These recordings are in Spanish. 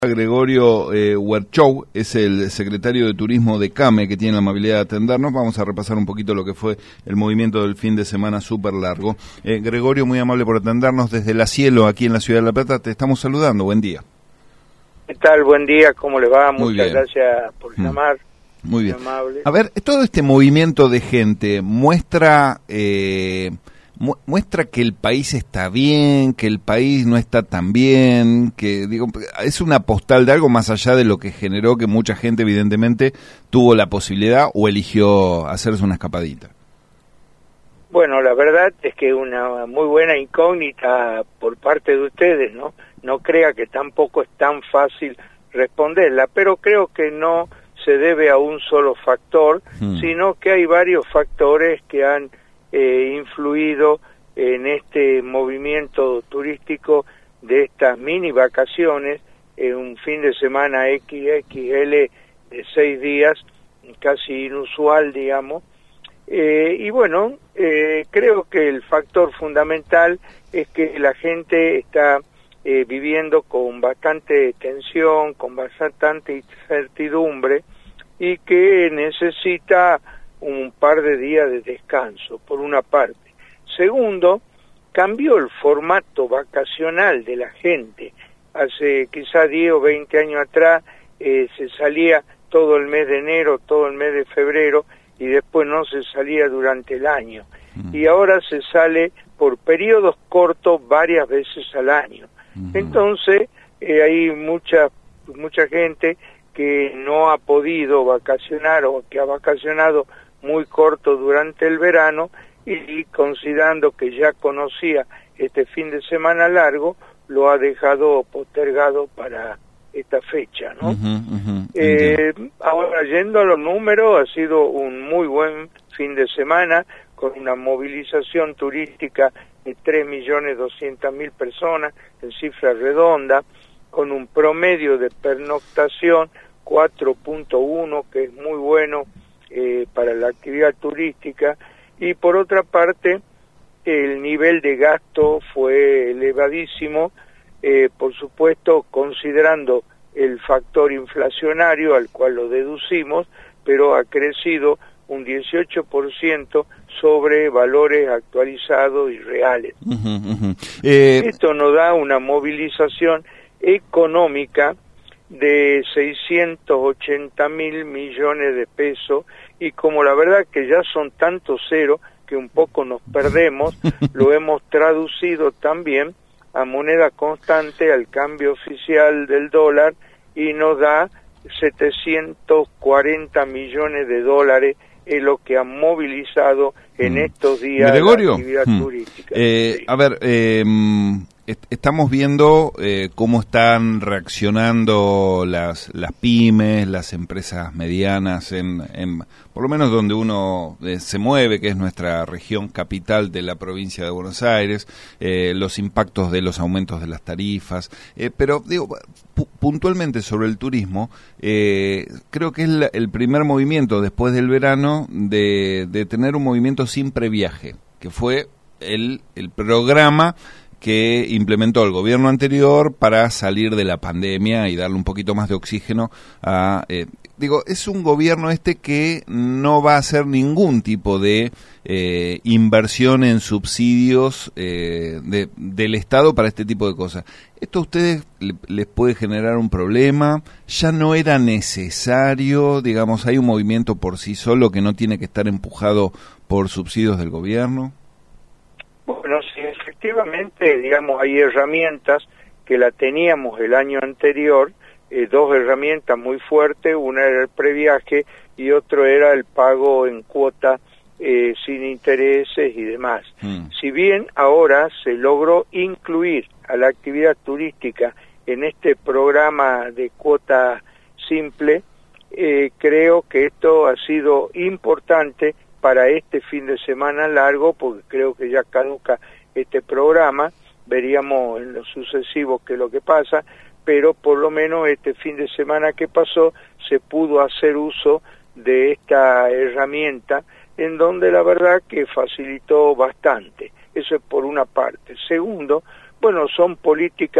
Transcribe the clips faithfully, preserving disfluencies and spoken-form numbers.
Gregorio eh, Werchow es el secretario de Turismo de CAME, que tiene la amabilidad de atendernos. Vamos a repasar un poquito lo que fue el movimiento del fin de semana súper largo. Eh, Gregorio, muy amable por atendernos desde La Cielo, aquí en la Ciudad de La Plata. Te estamos saludando, buen día. ¿Qué tal? Buen día, ¿cómo le va? Muy Muchas bien. gracias por llamar. Muy bien. Amable. A ver, todo este movimiento de gente muestra... Eh, muestra que el país está bien, que el país no está tan bien, que digo, es una postal de algo más allá de lo que generó que mucha gente evidentemente tuvo la posibilidad o eligió hacerse una escapadita. Bueno, la verdad es que una muy buena incógnita por parte de ustedes, ¿no? No crea que tampoco es tan fácil responderla, pero creo que no se debe a un solo factor, hmm. sino que hay varios factores que han Eh, influido en este movimiento turístico de estas mini vacaciones, en un fin de semana equis equis ele de seis días, casi inusual, digamos. Eh, y bueno, eh, creo que el factor fundamental es que la gente está eh, viviendo con bastante tensión, con bastante incertidumbre, y que necesita un par de días de descanso, por una parte. Segundo, cambió el formato vacacional de la gente. Hace quizá diez o veinte años atrás eh, se salía todo el mes de enero, todo el mes de febrero, y después no se salía durante el año. Mm. Y ahora se sale por periodos cortos varias veces al año. Mm. Entonces, eh, hay mucha, mucha gente que no ha podido vacacionar o que ha vacacionado muy corto durante el verano, y considerando que ya conocía este fin de semana largo, lo ha dejado postergado para esta fecha, ¿no? Uh-huh, uh-huh, eh, ahora, yendo a los números, ha sido un muy buen fin de semana, con una movilización turística de tres millones doscientas mil personas, en cifra redonda, con un promedio de pernoctación cuatro punto uno, que es muy bueno Eh, para la actividad turística, y por otra parte el nivel de gasto fue elevadísimo, eh, por supuesto considerando el factor inflacionario al cual lo deducimos, pero ha crecido un dieciocho por ciento sobre valores actualizados y reales. Uh-huh, uh-huh. Eh... Esto nos da una movilización económica de seiscientos ochenta mil millones de pesos, y como la verdad que ya son tantos ceros que un poco nos perdemos, lo hemos traducido también a moneda constante, al cambio oficial del dólar, y nos da setecientos cuarenta millones de dólares, es lo que han movilizado en mm. estos días Gregorio, la actividad mm. turística. Eh, sí. A ver, eh, estamos viendo eh, cómo están reaccionando las las pymes, las empresas medianas, en, en por lo menos donde uno eh, se mueve, que es nuestra región capital de la provincia de Buenos Aires, eh, los impactos de los aumentos de las tarifas, eh, pero digo, pu- puntualmente sobre el turismo, eh, creo que es la, el primer movimiento después del verano de, de tener un movimiento sin previaje, que fue el, el programa que implementó el gobierno anterior para salir de la pandemia y darle un poquito más de oxígeno a... Eh, digo, es un gobierno este que no va a hacer ningún tipo de eh, inversión en subsidios eh, de, del Estado para este tipo de cosas. ¿Esto a ustedes le, les puede generar un problema? ¿Ya no era necesario? Digamos, ¿hay un movimiento por sí solo que no tiene que estar empujado por subsidios del gobierno? Bueno, sí, efectivamente, digamos, hay herramientas que la teníamos el año anterior, eh, dos herramientas muy fuertes, una era el previaje y otro era el pago en cuota eh, sin intereses y demás. Mm. Si bien ahora se logró incluir a la actividad turística en este programa de cuota simple, eh, creo que esto ha sido importante para este fin de semana largo, porque creo que ya caduca este programa, veríamos en lo sucesivo qué es lo que pasa, pero por lo menos este fin de semana que pasó se pudo hacer uso de esta herramienta, en donde la verdad que facilitó bastante. Eso es por una parte. Segundo, bueno, son políticas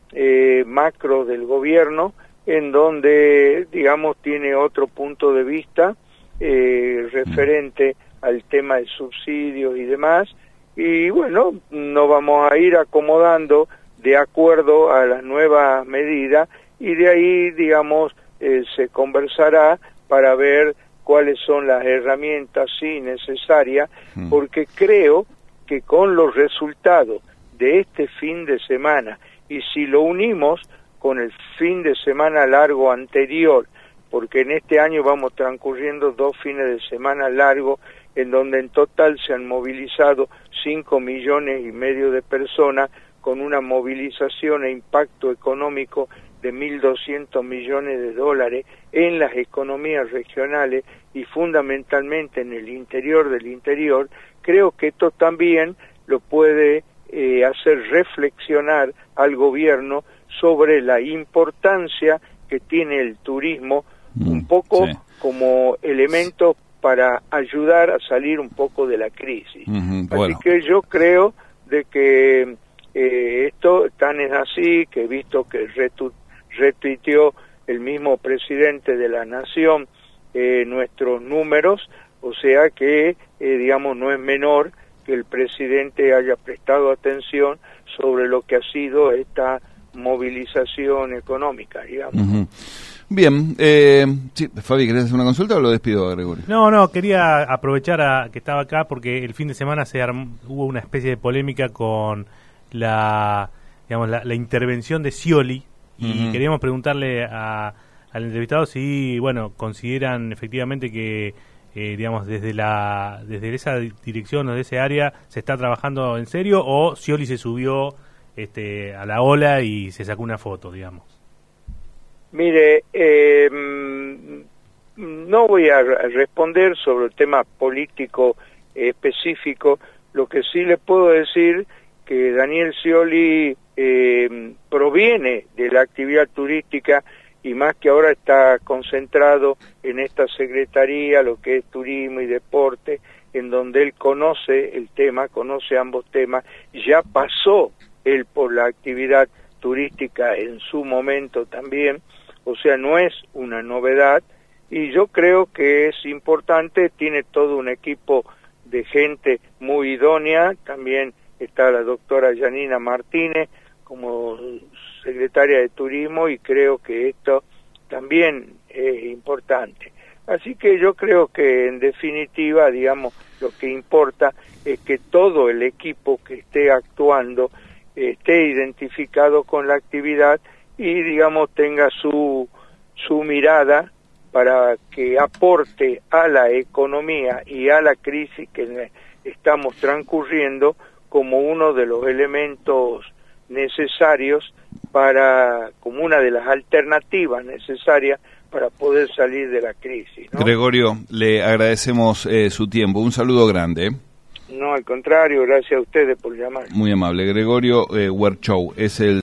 eh, macro del gobierno, en donde, digamos, tiene otro punto de vista eh, referente al tema de subsidios y demás, y bueno, nos vamos a ir acomodando de acuerdo a las nuevas medidas, y de ahí, digamos, eh, se conversará para ver cuáles son las herramientas sí necesarias, mm. porque creo que con los resultados de este fin de semana, y si lo unimos con el fin de semana largo anterior, porque en este año vamos transcurriendo dos fines de semana largos, en donde en total se han movilizado cinco millones y medio de personas, con una movilización e impacto económico de mil doscientos millones de dólares en las economías regionales y fundamentalmente en el interior del interior. Creo que esto también lo puede eh, hacer reflexionar al gobierno sobre la importancia que tiene el turismo, mm, un poco sí. como elemento para ayudar a salir un poco de la crisis. Uh-huh, bueno. Así que yo creo de que eh, esto tan es así, que he visto que retu retuiteó el mismo presidente de la Nación eh, nuestros números, o sea que, eh, digamos, no es menor que el presidente haya prestado atención sobre lo que ha sido esta movilización económica, digamos. Uh-huh. Bien, eh, sí, Fabi, ¿querés hacer una consulta o lo despido, Gregorio? No, no, quería aprovechar a que estaba acá porque el fin de semana se armó, hubo una especie de polémica con la, digamos, la, la intervención de Scioli, y uh-huh. queríamos preguntarle a, al entrevistado si, bueno, consideran efectivamente que, eh, digamos, desde la desde esa dirección o de ese área se está trabajando en serio, o Scioli se subió este, a la ola y se sacó una foto, digamos. Mire, eh, no voy a responder sobre el tema político específico. Lo que sí le puedo decir que Daniel Scioli eh, proviene de la actividad turística, y más que ahora está concentrado en esta secretaría, lo que es turismo y deporte, en donde él conoce el tema, conoce ambos temas. Ya pasó él por la actividad turística en su momento también, o sea, no es una novedad, y yo creo que es importante. Tiene todo un equipo de gente muy idónea. También está la doctora Yanina Martínez como secretaria de Turismo, y creo que esto también es importante. Así que yo creo que en definitiva, digamos, lo que importa es que todo el equipo que esté actuando esté identificado con la actividad y, digamos, tenga su, su mirada para que aporte a la economía y a la crisis que estamos transcurriendo como uno de los elementos necesarios para, como una de las alternativas necesarias para poder salir de la crisis, ¿no? Gregorio, le agradecemos eh, su tiempo. Un saludo grande. ¿eh? No, al contrario, gracias a ustedes por llamar. Muy amable. Gregorio eh, Werchow es el